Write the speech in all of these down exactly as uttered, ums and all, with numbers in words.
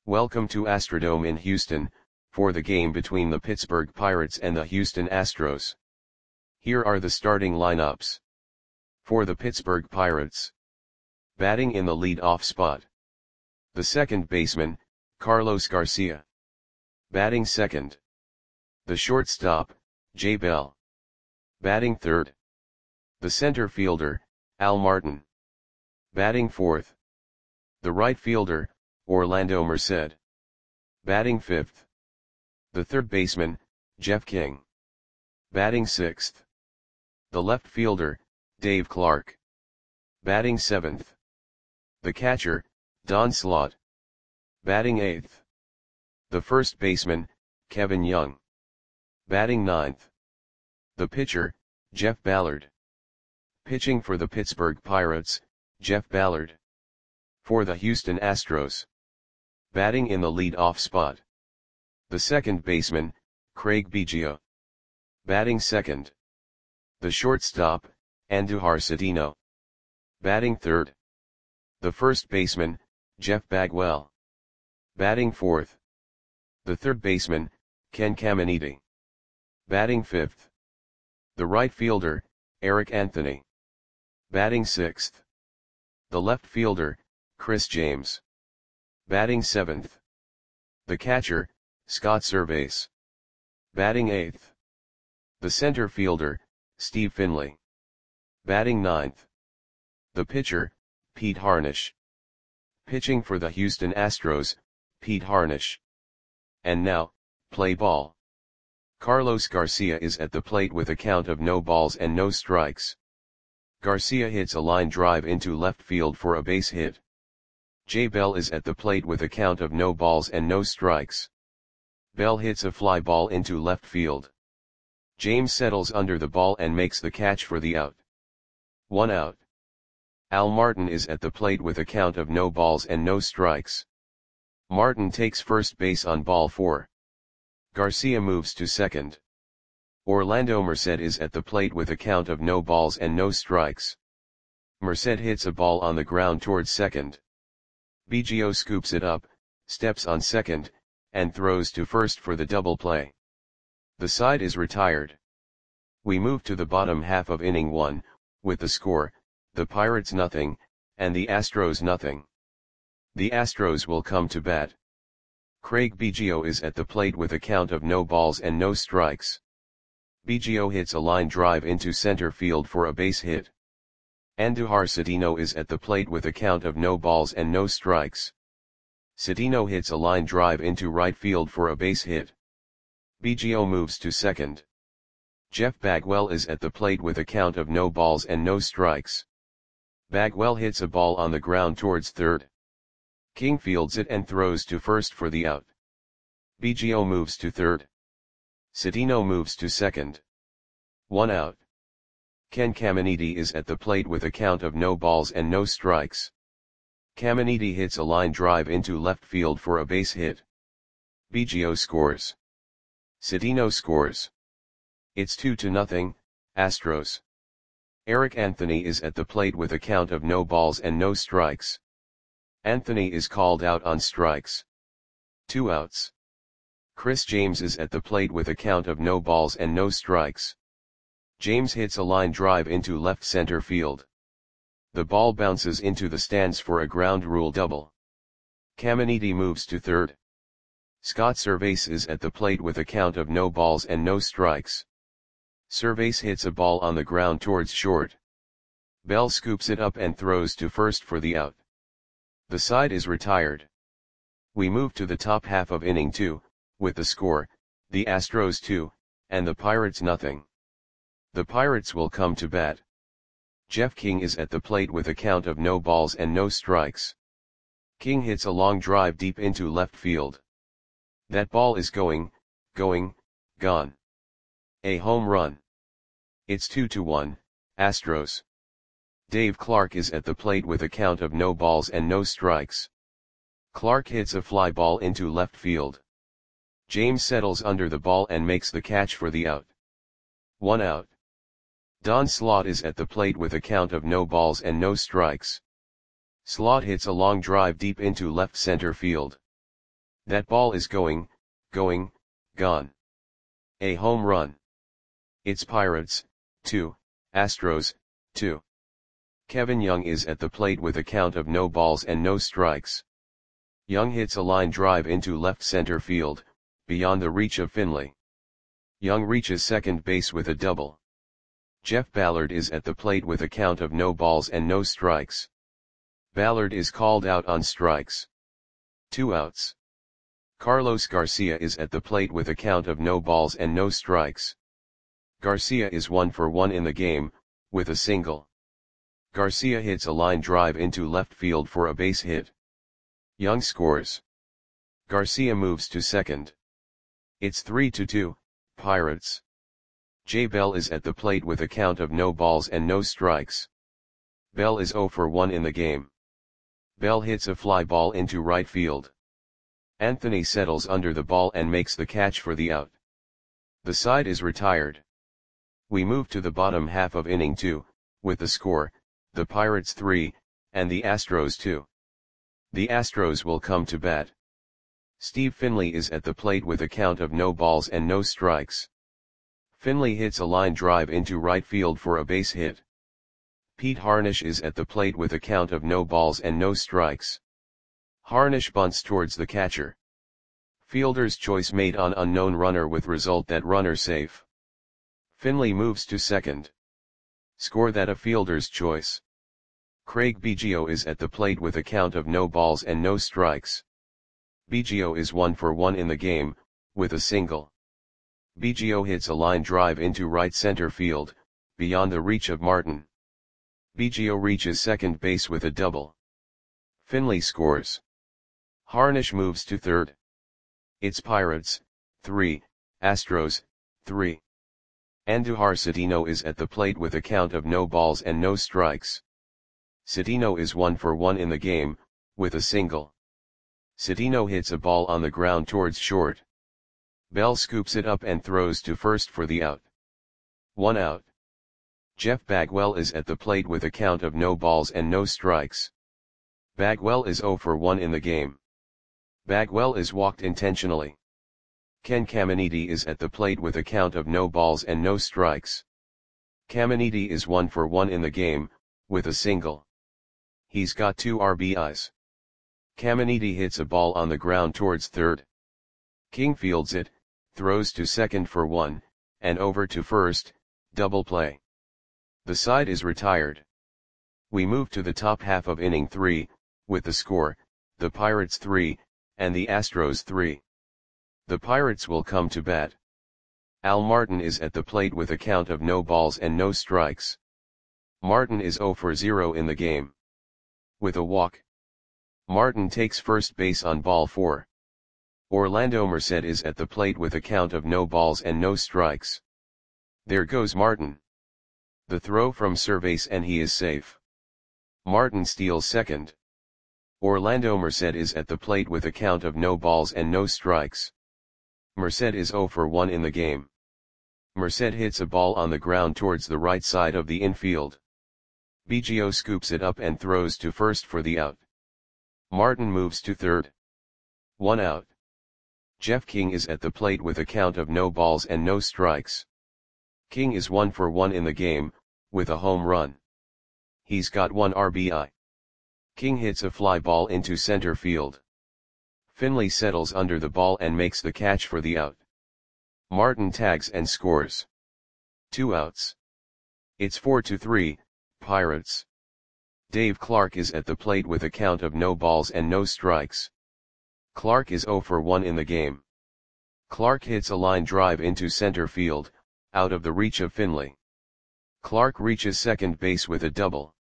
Welcome to Astrodome in Houston, for the game between the Pittsburgh Pirates and the Houston Astros. Here are the starting lineups. For the Pittsburgh Pirates. Batting in the lead-off spot. The second baseman, Carlos Garcia. Batting second. The shortstop, Jay Bell. Batting third. The center fielder, Al Martin. Batting fourth. The right fielder, Orlando Merced. Batting fifth. The third baseman, Jeff King. Batting sixth. The left fielder, Dave Clark. Batting seventh. The catcher, Don Slaught. Batting eighth. The first baseman, Kevin Young. Batting ninth. The pitcher, Jeff Ballard. Pitching for the Pittsburgh Pirates, Jeff Ballard. For the Houston Astros. Batting in the lead-off spot. The second baseman, Craig Biggio. Batting second. The shortstop, Andujar Cedeno. Batting third. The first baseman, Jeff Bagwell. Batting fourth. The third baseman, Ken Caminiti. Batting fifth. The right fielder, Eric Anthony. Batting sixth. The left fielder, Chris James. Batting seventh. The catcher, Scott Servais. Batting eighth. The center fielder, Steve Finley. Batting ninth. The pitcher, Pete Harnisch. Pitching for the Houston Astros, Pete Harnisch. And now, play ball. Carlos Garcia is at the plate with a count of no balls and no strikes. Garcia hits a line drive into left field for a base hit. Jay Bell is at the plate with a count of no balls and no strikes. Bell hits a fly ball into left field. James settles under the ball and makes the catch for the out. One out. Al Martin is at the plate with a count of no balls and no strikes. Martin takes first base on ball four. Garcia moves to second. Orlando Merced is at the plate with a count of no balls and no strikes. Merced hits a ball on the ground towards second. Biggio scoops it up, steps on second, and throws to first for the double play. The side is retired. We move to the bottom half of inning one, with the score, the Pirates nothing, and the Astros nothing. The Astros will come to bat. Craig Biggio is at the plate with a count of no balls and no strikes. Biggio hits a line drive into center field for a base hit. Andujar Cedeno is at the plate with a count of no balls and no strikes. Cedeno hits a line drive into right field for a base hit. Biggio moves to second. Jeff Bagwell is at the plate with a count of no balls and no strikes. Bagwell hits a ball on the ground towards third. King fields it and throws to first for the out. Biggio moves to third. Cedeno moves to second. One out. Ken Caminiti is at the plate with a count of no balls and no strikes. Caminiti hits a line drive into left field for a base hit. Biggio scores. Cedeno scores. It's two to nothing, Astros. Eric Anthony is at the plate with a count of no balls and no strikes. Anthony is called out on strikes. Two outs. Chris James is at the plate with a count of no balls and no strikes. James hits a line drive into left center field. The ball bounces into the stands for a ground rule double. Caminiti moves to third. Scott Servais is at the plate with a count of no balls and no strikes. Servais hits a ball on the ground towards short. Bell scoops it up and throws to first for the out. The side is retired. We move to the top half of inning two, with the score, the Astros two, and the Pirates nothing. The Pirates will come to bat. Jeff King is at the plate with a count of no balls and no strikes. King hits a long drive deep into left field. That ball is going, going, gone. A home run. It's two to one, Astros. Dave Clark is at the plate with a count of no balls and no strikes. Clark hits a fly ball into left field. James settles under the ball and makes the catch for the out. One out. Don Slaught is at the plate with a count of no balls and no strikes. Slaught hits a long drive deep into left center field. That ball is going, going, gone. A home run. It's Pirates, two, Astros, two. Kevin Young is at the plate with a count of no balls and no strikes. Young hits a line drive into left center field, beyond the reach of Finley. Young reaches second base with a double. Jeff Ballard is at the plate with a count of no balls and no strikes. Ballard is called out on strikes. Two outs. Carlos Garcia is at the plate with a count of no balls and no strikes. Garcia is one for one in the game, with a single. Garcia hits a line drive into left field for a base hit. Young scores. Garcia moves to second. It's three to two, Pirates. Jay Bell is at the plate with a count of no balls and no strikes. Bell is zero for one in the game. Bell hits a fly ball into right field. Anthony settles under the ball and makes the catch for the out. The side is retired. We move to the bottom half of inning two, with the score, the Pirates three, and the Astros two. The Astros will come to bat. Steve Finley is at the plate with a count of no balls and no strikes. Finley hits a line drive into right field for a base hit. Pete Harnisch is at the plate with a count of no balls and no strikes. Harnisch bunts towards the catcher. Fielder's choice made on unknown runner with result that runner safe. Finley moves to second. Score that a fielder's choice. Craig Biggio is at the plate with a count of no balls and no strikes. Biggio is one for one in the game, with a single. Biggio hits a line drive into right center field, beyond the reach of Martin. Biggio reaches second base with a double. Finley scores. Harnisch moves to third. It's Pirates, three, Astros, three. Andujar Citino is at the plate with a count of no balls and no strikes. Citino is one for one in the game, with a single. Citino hits a ball on the ground towards short. Bell scoops it up and throws to first for the out. One out. Jeff Bagwell is at the plate with a count of no balls and no strikes. Bagwell is zero for one in the game. Bagwell is walked intentionally. Ken Caminiti is at the plate with a count of no balls and no strikes. Caminiti is one for one in the game, with a single. He's got two R B Is. Caminiti hits a ball on the ground towards third. King fields it, throws to second for one, and over to first, double play. The side is retired. We move to the top half of inning three, with the score, the Pirates three, and the Astros three. The Pirates will come to bat. Al Martin is at the plate with a count of no balls and no strikes. Martin is zero for zero in the game. With a walk. Martin takes first base on ball four. Orlando Merced is at the plate with a count of no balls and no strikes. There goes Martin. The throw from Cervase and he is safe. Martin steals second. Orlando Merced is at the plate with a count of no balls and no strikes. Merced is zero for one in the game. Merced hits a ball on the ground towards the right side of the infield. Biggio scoops it up and throws to first for the out. Martin moves to third. One out. Jeff King is at the plate with a count of no balls and no strikes. King is one for one in the game, with a home run. He's got one R B I. King hits a fly ball into center field. Finley settles under the ball and makes the catch for the out. Martin tags and scores. Two outs. It's four to three, Pirates. Dave Clark is at the plate with a count of no balls and no strikes. Clark is zero for one in the game. Clark hits a line drive into center field, out of the reach of Finley. Clark reaches second base with a double.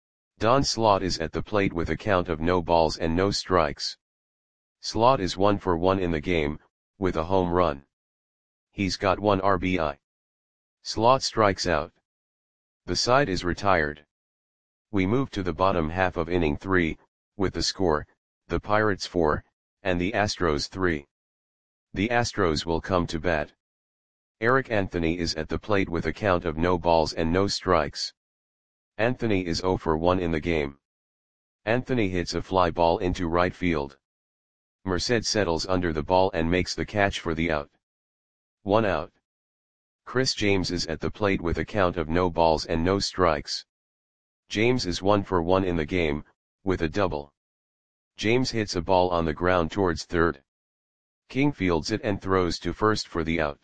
Don Slaught is at the plate with a count of no balls and no strikes. Slaught is one for one in the game, with a home run. He's got one R B I. Slaught strikes out. The side is retired. We move to the bottom half of inning three, with the score, the Pirates four, and the Astros three. The Astros will come to bat. Eric Anthony is at the plate with a count of no balls and no strikes. Anthony is zero for one in the game. Anthony hits a fly ball into right field. Merced settles under the ball and makes the catch for the out. One out. Chris James is at the plate with a count of no balls and no strikes. James is one for one in the game, with a double. James hits a ball on the ground towards third. King fields it and throws to first for the out.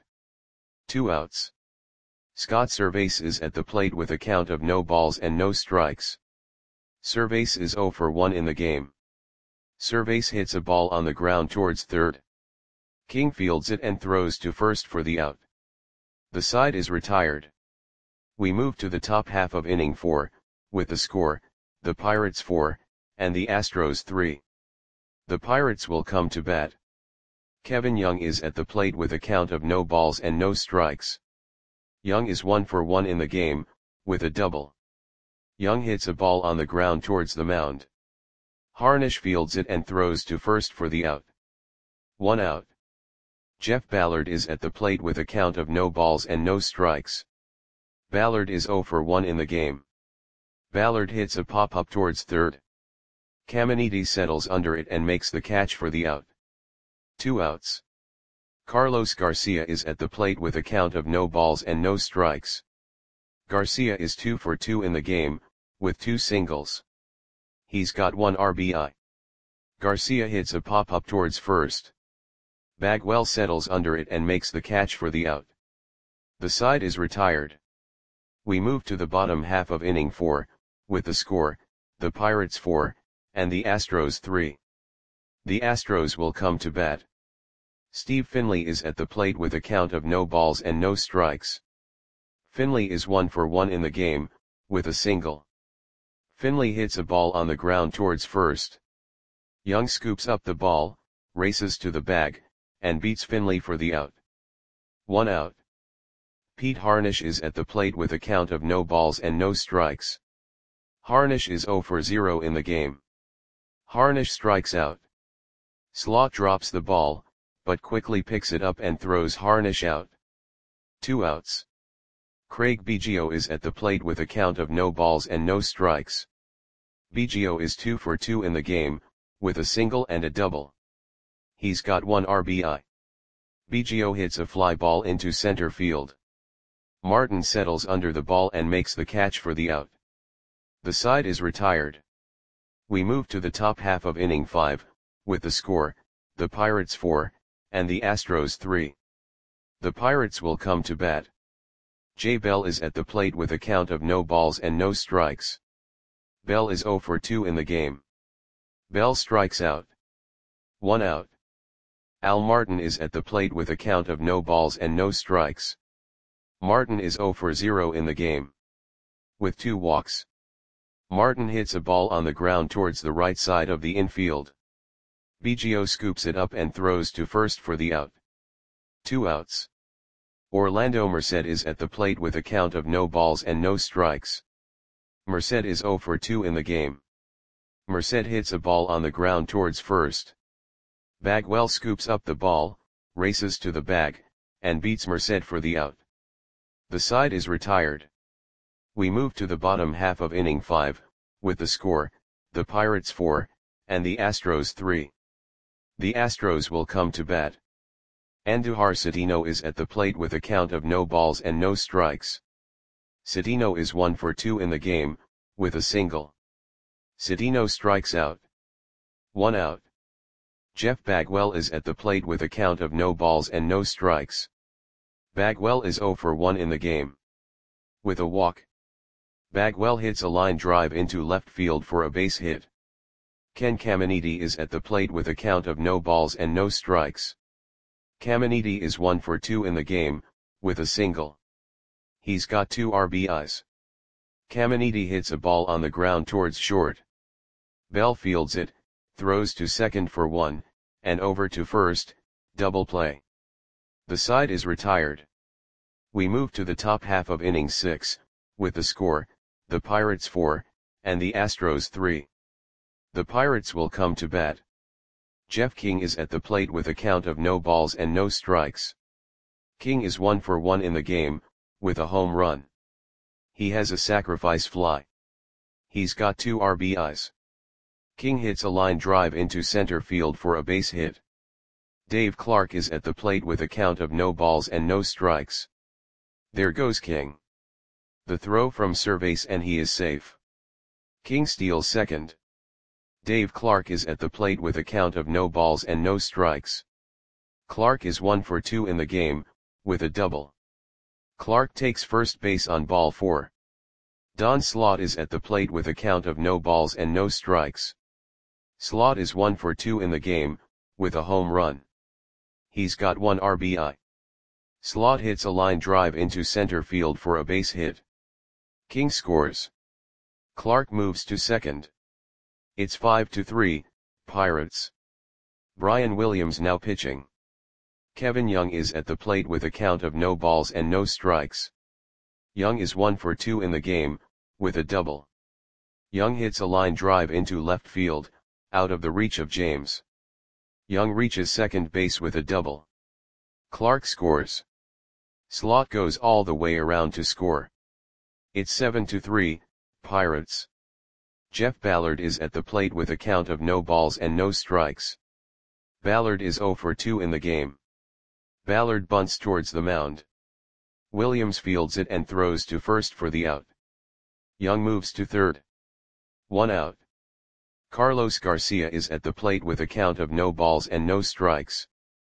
Two outs. Scott Servais is at the plate with a count of no balls and no strikes. Servais is zero for one in the game. Servais hits a ball on the ground towards third. King fields it and throws to first for the out. The side is retired. We move to the top half of inning four, with the score, the Pirates four, and the Astros three. The Pirates will come to bat. Kevin Young is at the plate with a count of no balls and no strikes. Young is one for one in the game, with a double. Young hits a ball on the ground towards the mound. Harnish fields it and throws to first for the out. One out. Jeff Ballard is at the plate with a count of no balls and no strikes. Ballard is zero for one in the game. Ballard hits a pop-up towards third. Caminiti settles under it and makes the catch for the out. Two outs. Carlos Garcia is at the plate with a count of no balls and no strikes. Garcia is two for two in the game, with two singles. He's got one R B I. Garcia hits a pop-up towards first. Bagwell settles under it and makes the catch for the out. The side is retired. We move to the bottom half of inning four, with the score, the Pirates four, and the Astros three. The Astros will come to bat. Steve Finley is at the plate with a count of no balls and no strikes. Finley is one for one in the game, with a single. Finley hits a ball on the ground towards first. Young scoops up the ball, races to the bag, and beats Finley for the out. One out. Pete Harnish is at the plate with a count of no balls and no strikes. Harnish is zero for zero in the game. Harnish strikes out. Slot drops the ball, but quickly picks it up and throws Harnish out. Two outs. Craig Biggio is at the plate with a count of no balls and no strikes. Biggio is two for two in the game, with a single and a double. He's got one R B I. Biggio hits a fly ball into center field. Martin settles under the ball and makes the catch for the out. The side is retired. We move to the top half of inning five, with the score, the Pirates four, and the Astros three. The Pirates will come to bat. Jay Bell is at the plate with a count of no balls and no strikes. Bell is zero for two in the game. Bell strikes out. One out. Al Martin is at the plate with a count of no balls and no strikes. Martin is zero for zero in the game. With two walks. Martin hits a ball on the ground towards the right side of the infield. Biggio scoops it up and throws to first for the out. Two outs. Orlando Merced is at the plate with a count of no balls and no strikes. Merced is zero for two in the game. Merced hits a ball on the ground towards first. Bagwell scoops up the ball, races to the bag, and beats Merced for the out. The side is retired. We move to the bottom half of inning five, with the score, the Pirates four, and the Astros three. The Astros will come to bat. Andujar Cedeno is at the plate with a count of no balls and no strikes. Cedeno is one for two in the game, with a single. Cedeno strikes out. One out. Jeff Bagwell is at the plate with a count of no balls and no strikes. Bagwell is zero for one in the game. With a walk. Bagwell hits a line drive into left field for a base hit. Ken Caminiti is at the plate with a count of no balls and no strikes. Caminiti is one for two in the game, with a single. He's got two R B Is. Caminiti hits a ball on the ground towards short. Bell fields it, throws to second for one, and over to first, double play. The side is retired. We move to the top half of inning six, with the score, the Pirates four, and the Astros three. The Pirates will come to bat. Jeff King is at the plate with a count of no balls and no strikes. King is one for one in the game, with a home run. He has a sacrifice fly. He's got two R B Is. King hits a line drive into center field for a base hit. Dave Clark is at the plate with a count of no balls and no strikes. There goes King. The throw from Servais and he is safe. King steals second. Dave Clark is at the plate with a count of no balls and no strikes. Clark is one for two in the game, with a double. Clark takes first base on ball four. Don Slaught is at the plate with a count of no balls and no strikes. Slaught is one for two in the game, with a home run. He's got one R B I. Slaught hits a line drive into center field for a base hit. King scores. Clark moves to second. It's five to three, Pirates. Brian Williams now pitching. Kevin Young is at the plate with a count of no balls and no strikes. Young is one for two in the game, with a double. Young hits a line drive into left field, out of the reach of James. Young reaches second base with a double. Clark scores. Slaught goes all the way around to score. It's seven to three, Pirates. Jeff Ballard is at the plate with a count of no balls and no strikes. Ballard is zero for two in the game. Ballard bunts towards the mound. Williams fields it and throws to first for the out. Young moves to third. One out. Carlos Garcia is at the plate with a count of no balls and no strikes.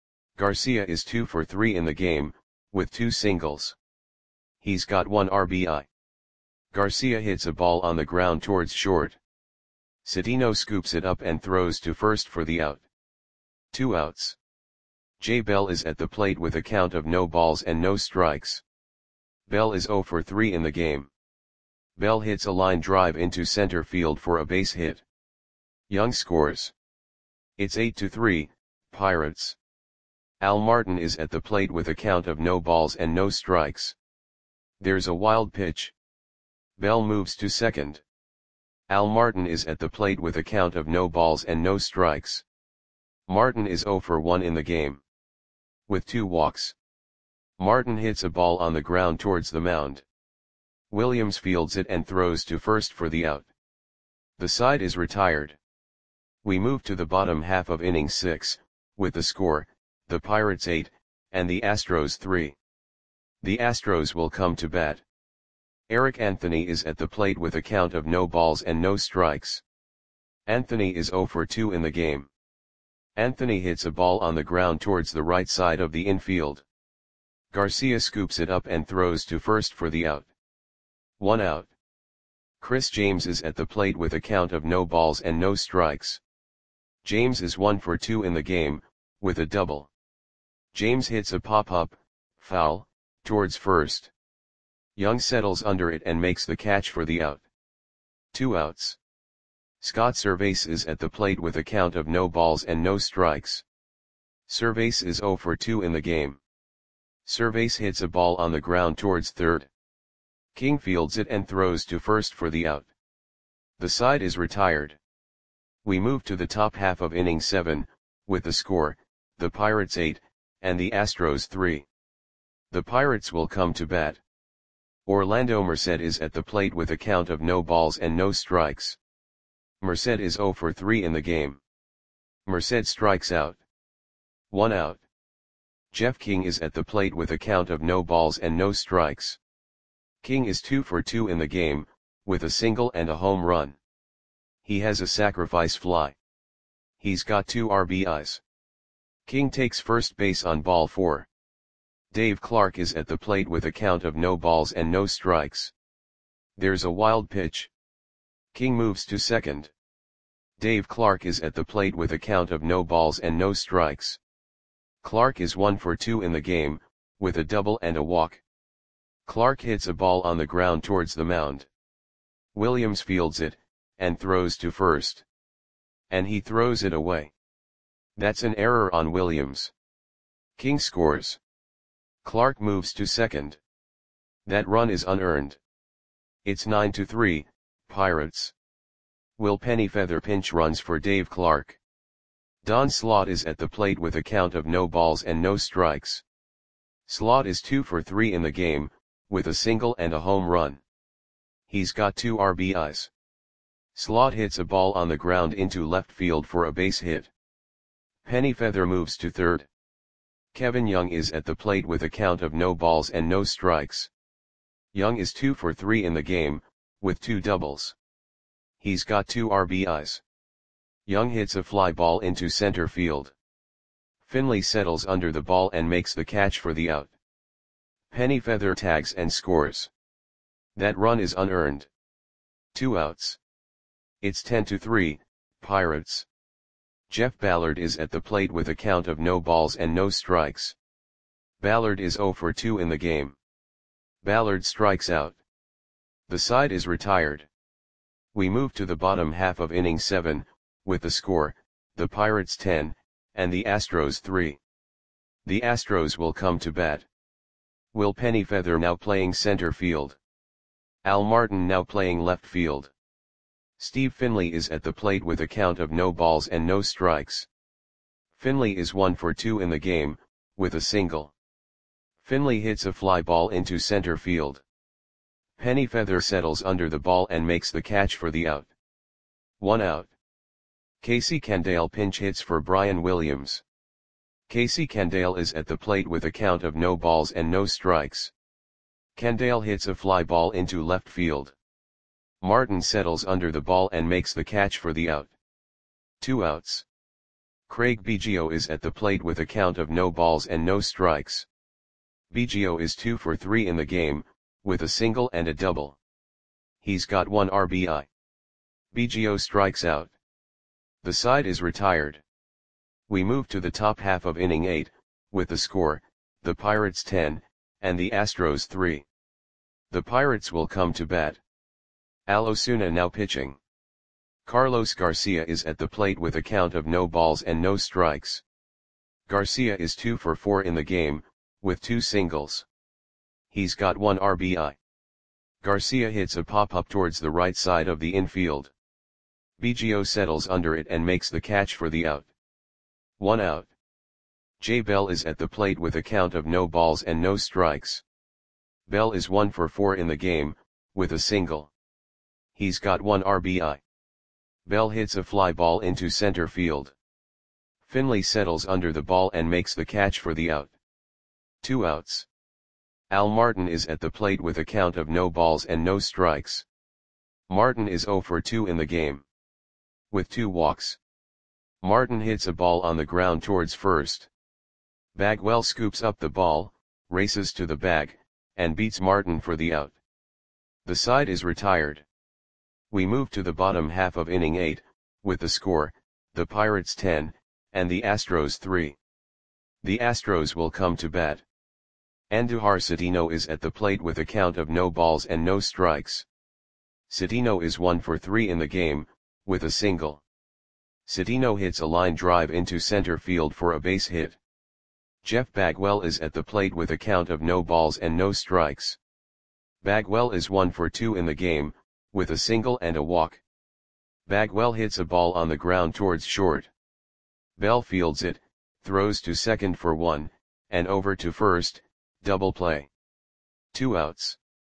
Garcia is two for three in the game, with two singles. He's got one R B I. Garcia hits a ball on the ground towards short. Citino scoops it up and throws to first for the out. Two outs. Jay Bell is at the plate with a count of no balls and no strikes. Bell is zero for three in the game. Bell hits a line drive into center field for a base hit. Young scores. It's eight to three, Pirates. Al Martin is at the plate with a count of no balls and no strikes. There's a wild pitch. Bell moves to second. Al Martin is at the plate with a count of no balls and no strikes. Martin is zero for one in the game. With two walks. Martin hits a ball on the ground towards the mound. Williams fields it and throws to first for the out. The side is retired. We move to the bottom half of inning six, with the score, the Pirates eight, and the Astros three. The Astros will come to bat. Eric Anthony is at the plate with a count of no balls and no strikes. Anthony is zero for two in the game. Anthony hits a ball on the ground towards the right side of the infield. Garcia scoops it up and throws to first for the out. One out. Chris James is at the plate with a count of no balls and no strikes. James is one for two in the game, with a double. James hits a pop-up, foul, towards first. Young settles under it and makes the catch for the out. Two outs. Scott Servais is at the plate with a count of no balls and no strikes. Servais is zero for two in the game. Servais hits a ball on the ground towards third. King fields it and throws to first for the out. The side is retired. We move to the top half of inning seven, with the score, the Pirates eight, and the Astros three. The Pirates will come to bat. Orlando Merced is at the plate with a count of no balls and no strikes. Merced is zero for three in the game. Merced strikes out. One out. Jeff King is at the plate with a count of no balls and no strikes. King is two for two in the game, with a single and a home run. He has a sacrifice fly. He's got two R B Is. King takes first base on ball four. Dave Clark is at the plate with a count of no balls and no strikes. There's a wild pitch. King moves to second. Dave Clark is at the plate with a count of no balls and no strikes. Clark is one for two in the game, with a double and a walk. Clark hits a ball on the ground towards the mound. Williams fields it, and throws to first. And he throws it away. That's an error on Williams. King scores. Clark moves to second. That run is unearned. It's nine to three, Pirates. Will Pennyfeather pinch runs for Dave Clark. Don Slaught is at the plate with a count of no balls and no strikes. Slaught is two for three in the game, with a single and a home run. He's got two R B Is. Slot hits a ball on the ground into left field for a base hit. Pennyfeather moves to third. Kevin Young is at the plate with a count of no balls and no strikes. Young is two for three in the game, with two doubles. He's got two R B Is. Young hits a fly ball into center field. Finley settles under the ball and makes the catch for the out. Pennyfeather tags and scores. That run is unearned. Two outs. It's ten to three, Pirates. Jeff Ballard is at the plate with a count of no balls and no strikes. Ballard is zero for two in the game. Ballard strikes out. The side is retired. We move to the bottom half of inning seven, with the score, the Pirates ten, and the Astros three. The Astros will come to bat. Will Pennyfeather now playing center field. Al Martin now playing left field. Steve Finley is at the plate with a count of no balls and no strikes. Finley is one for two in the game, with a single. Finley hits a fly ball into center field. Pennyfeather settles under the ball and makes the catch for the out. One out. Casey Candale pinch hits for Brian Williams. Casey Candale is at the plate with a count of no balls and no strikes. Candale hits a fly ball into left field. Martin settles under the ball and makes the catch for the out. Two outs. Craig Biggio is at the plate with a count of no balls and no strikes. Biggio is two for three in the game, with a single and a double. He's got one R B I. Biggio strikes out. The side is retired. We move to the top half of inning eight, with the score, the Pirates ten, and the Astros three. The Pirates will come to bat. Al Osuna now pitching. Carlos Garcia is at the plate with a count of no balls and no strikes. Garcia is two for four in the game, with two singles. He's got one R B I. Garcia hits a pop-up towards the right side of the infield. Biggio settles under it and makes the catch for the out. One out. Jay Bell is at the plate with a count of no balls and no strikes. Bell is one for four in the game, with a single. He's got one R B I. Bell hits a fly ball into center field. Finley settles under the ball and makes the catch for the out. Two outs. Al Martin is at the plate with a count of no balls and no strikes. Martin is zero for two in the game. With two walks. Martin hits a ball on the ground towards first. Bagwell scoops up the ball, races to the bag, and beats Martin for the out. The side is retired. We move to the bottom half of inning eight, with the score, the Pirates ten, and the Astros three. The Astros will come to bat. Andujar Cedeno is at the plate with a count of no balls and no strikes. Cedeno is one for three in the game, with a single. Cedeno hits a line drive into center field for a base hit. Jeff Bagwell is at the plate with a count of no balls and no strikes. Bagwell is one for two in the game, with a single and a walk. Bagwell hits a ball on the ground towards short. Bell fields it, throws to second for one, and over to first, double play. Two outs.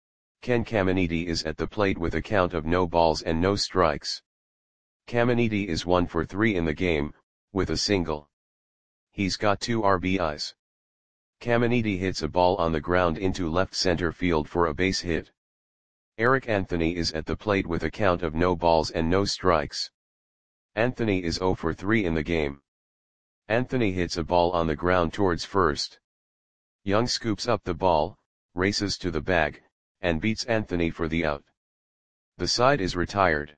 Ken Caminiti is at the plate with a count of no balls and no strikes. Caminiti is one for three in the game, with a single. He's got two R B Is. Caminiti hits a ball on the ground into left center field for a base hit. Eric Anthony is at the plate with a count of no balls and no strikes. Anthony is zero for three in the game. Anthony hits a ball on the ground towards first. Young scoops up the ball, races to the bag, and beats Anthony for the out. The side is retired.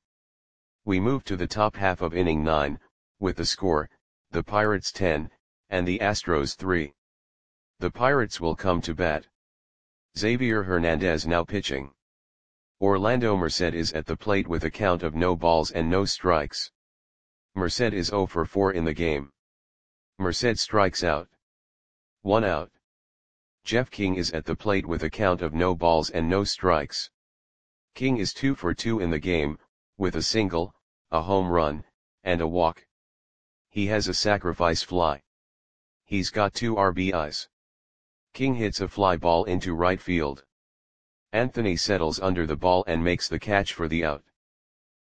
We move to the top half of inning nine, with the score, the Pirates ten, and the Astros three. The Pirates will come to bat. Xavier Hernandez now pitching. Orlando Merced is at the plate with a count of no balls and no strikes. Merced is zero for four in the game. Merced strikes out. One out. Jeff King is at the plate with a count of no balls and no strikes. King is two for two in the game, with a single, a home run, and a walk. He has a sacrifice fly. He's got two R B Is. King hits a fly ball into right field. Anthony settles under the ball and makes the catch for the out.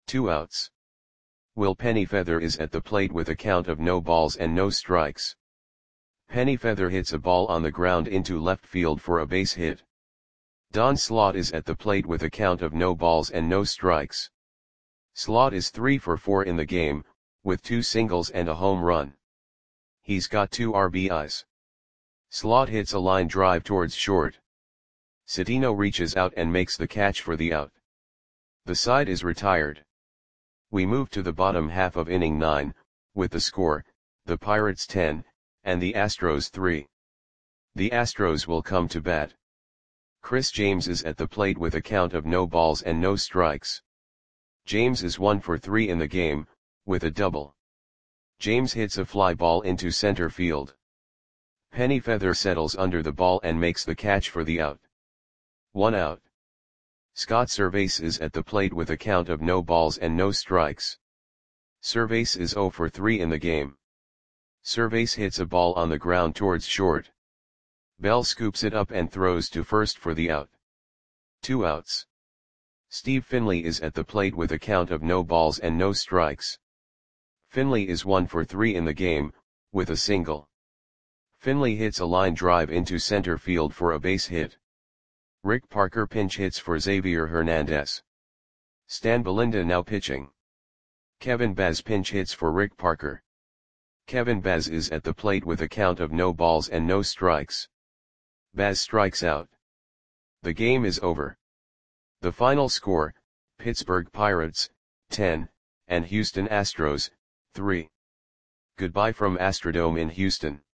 Two outs. Will Pennyfeather is at the plate with a count of no balls and no strikes. Pennyfeather hits a ball on the ground into left field for a base hit. Don Slaught is at the plate with a count of no balls and no strikes. Slaught is three for four in the game, with two singles and a home run. He's got two R B Is. Slaught hits a line drive towards short. Citino reaches out and makes the catch for the out. The side is retired. We move to the bottom half of inning nine, with the score, the Pirates ten, and the Astros three. The Astros will come to bat. Chris James is at the plate with a count of no balls and no strikes. James is one for three in the game, with a double. James hits a fly ball into center field. Pennyfeather settles under the ball and makes the catch for the out. One out. Scott Servais is at the plate with a count of no balls and no strikes. Servais is zero for three in the game. Servais hits a ball on the ground towards short. Bell scoops it up and throws to first for the out. Two outs. Steve Finley is at the plate with a count of no balls and no strikes. Finley is one for three in the game, with a single. Finley hits a line drive into center field for a base hit. Rick Parker pinch hits for Xavier Hernandez. Stan Belinda now pitching. Kevin Baz pinch hits for Rick Parker. Kevin Baz is at the plate with a count of no balls and no strikes. Baz strikes out. The game is over. The final score, Pittsburgh Pirates, ten, and Houston Astros, three. Goodbye from Astrodome in Houston.